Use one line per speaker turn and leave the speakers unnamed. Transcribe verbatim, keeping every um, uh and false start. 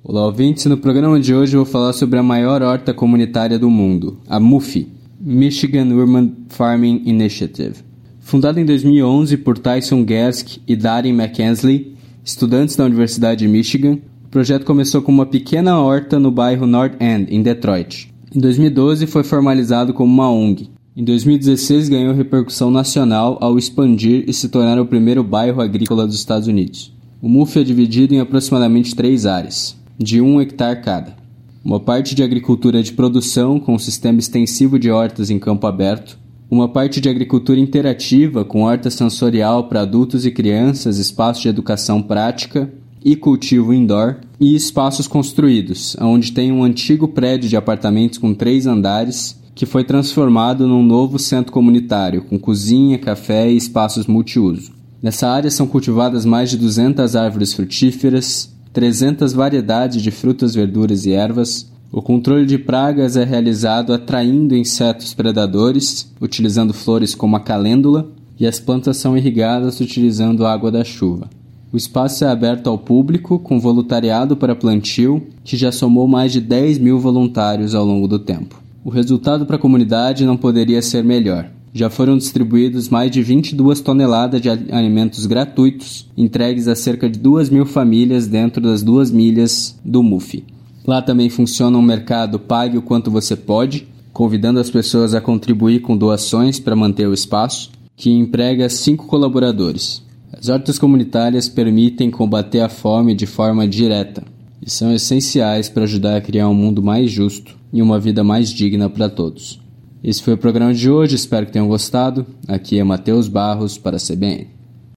Olá, ouvintes. No programa de hoje eu vou falar sobre a maior horta comunitária do mundo, a M U F I, Michigan Urban Farming Initiative. Fundada em dois mil e onze por Tyson Gersk e Darren McKenzie, estudantes da Universidade de Michigan, o projeto começou com uma pequena horta no bairro North End, em Detroit. Em dois mil e doze foi formalizado como uma O N G. Em dois mil e dezesseis ganhou repercussão nacional ao expandir e se tornar o primeiro bairro agrícola dos Estados Unidos. O M U F I é dividido em aproximadamente três áreas, de um hectare cada. Uma parte de agricultura de produção, com um sistema extensivo de hortas em campo aberto. Uma parte de agricultura interativa, com horta sensorial para adultos e crianças, espaço de educação prática e cultivo indoor. E espaços construídos, onde tem um antigo prédio de apartamentos com três andares, que foi transformado num novo centro comunitário, com cozinha, café e espaços multiuso. Nessa área são cultivadas mais de duzentas árvores frutíferas, trezentas variedades de frutas, verduras e ervas. O controle de pragas é realizado atraindo insetos predadores, utilizando flores como a calêndula, e as plantas são irrigadas utilizando a água da chuva. O espaço é aberto ao público, com voluntariado para plantio, que já somou mais de dez mil voluntários ao longo do tempo. O resultado para a comunidade não poderia ser melhor. Já foram distribuídos mais de vinte e duas toneladas de alimentos gratuitos, entregues a cerca de duas mil famílias dentro das duas milhas do M U F I. Lá também funciona um mercado Pague o Quanto Você Pode, convidando as pessoas a contribuir com doações para manter o espaço, que emprega cinco colaboradores. As hortas comunitárias permitem combater a fome de forma direta e são essenciais para ajudar a criar um mundo mais justo e uma vida mais digna para todos. Esse foi o programa de hoje, espero que tenham gostado. Aqui é Matheus Barros para a C B N.